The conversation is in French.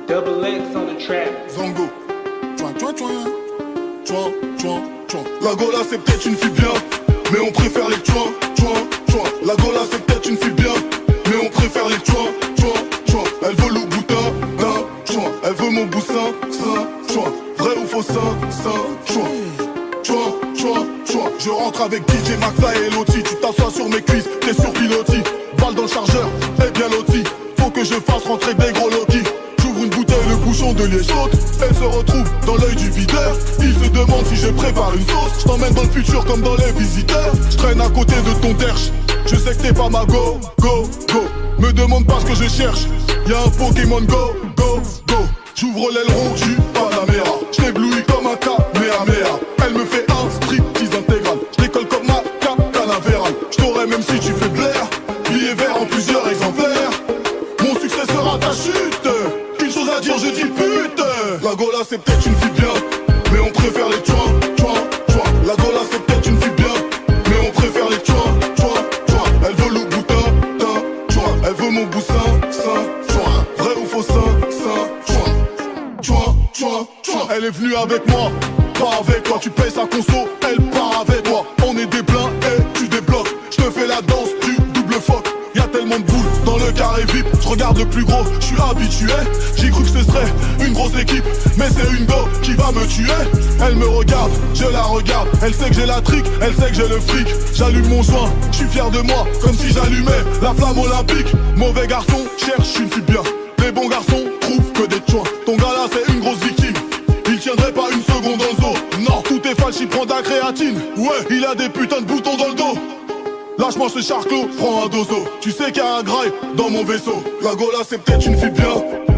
Double X on the track. Zango. Tchouin, tchouin, tchouin. Tchouin, tchouin, tchouin. La Gola c'est peut-être une fille bien, mais on préfère les tchouin, tchouin, tchouin. La Gola c'est peut-être une fille bien, mais on préfère les tchouin, tchouin, tchouin. Elle veut le boutin d'un tchouin. Elle veut mon boussin, sein, tchouin. Vrai ou faux sein, tchouin. Tchouin, tchouin, tchouin. Je rentre avec DJ Maxa et Loti. Tu t'assois sur mes cuisses, t'es sur pilotis. Balle dans le chargeur, et bien loti. Faut que je fasse rentrer des gros Loki. J'ouvre une bouteille, le bouchon de liège saute. Elle se retrouve dans l'œil du videur. Il se demande si je prépare une sauce. Je t'emmène dans le futur comme dans les visiteurs. Je traîne à côté de ton derche. Je sais que t'es pas ma go, go, go. Me demande pas ce que je cherche. Y'a un Pokémon go, go, go. J'ouvre l'aileron du Panamera. Je t'éblouis comme un Kamehameha. Elle me fait un striptease intégral. Je décolle comme ma Canaveral. Je t'aurai même si tu fais blaire. Billet vert en plusieurs exemplaires. Mon succès sera ta chute. Une chose à dire, je dis pute. La Gola c'est peut-être une fille bien, mais on préfère les tchouin, tchouin, tchouin. La Gola c'est peut-être une fille bien, mais on préfère les tchouin, tchouin, tchouin. Elle veut le boutin d'un tchouin. Elle veut mon boussin, sein, tchouin. Vrai ou faux sein, tchouin. Tchouin, tchouin, tchouin. Elle est venue avec moi, pas avec toi. Tu payes sa conso, elle part avec toi. On est des pleins et tu débloques. Je te fais la danse du double fuck. Y'a tellement de boules dans le carré VIP. Je regarde le plus gros, je suis habitué. J'ai cru que ce serait une grosse équipe, mais c'est une go qui va me tuer. Elle me regarde, je la regarde. Elle sait que j'ai la trique, elle sait que j'ai le fric. J'allume mon joint, je suis fier de moi, comme si j'allumais la flamme olympique. Mauvais garçon, cherche une fille bien. Les bons garçons trouvent que des tchouins. Ton gars là c'est une grosse victime. Il tiendrait pas une seconde dans le dos. Non, tout est falche, il prend de la créatine. Ouais, il a des putains de boutons dans le dos. Lâche-moi ce charclos, prends un dozo. Tu sais qu'il y a un graille dans mon vaisseau. La Gola c'est peut-être une fille bien,